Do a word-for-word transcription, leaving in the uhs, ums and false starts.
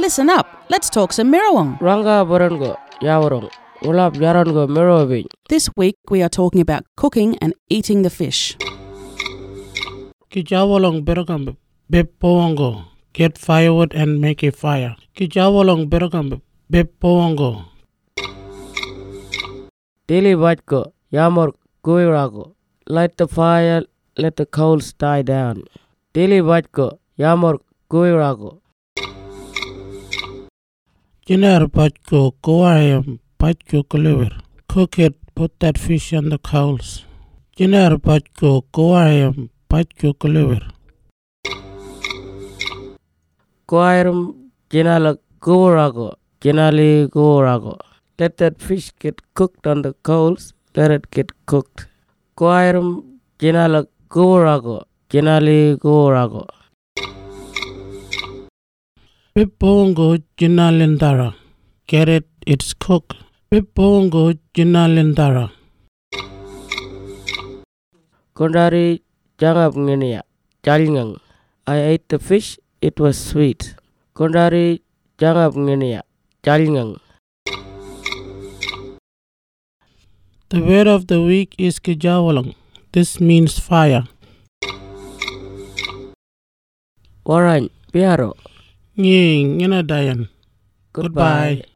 listen up. Let's talk some Mirawong. Ranga Barango, Yawarong, Ulap Yarango, Mirovi. This week we are talking about cooking and eating the fish. Kijawalong Beragam Bepongo. Get firewood and make a fire. Kijawalong Beragam Bepongo. Dili Vatko, Yamor Guirago. Light the fire, let the coals die down. Dili Vatko, Yamor Guirago. Jinar Patko, Goayam, Patko Koliver. Cook it, put that fish on the coals. Jinar Patko, Goayam, Patko Koliver. Koirum Jinala Gorago, Jinali Gorago. Let that fish get cooked on the coals, let it get cooked. Koirum Jinala Gorago, Jinali Gorago. Pipongo Jinalindara. Get it, it's cooked. Pipongo Jinalindara. Kondari Jangap Ngenia, Jalingang. I ate the fish, it was sweet. Kondari Jangap Ngenia, Jalingang. The word of the week is Kijawalang. This means fire. Warren, Piaro. Nying, Dayan. Goodbye. Goodbye.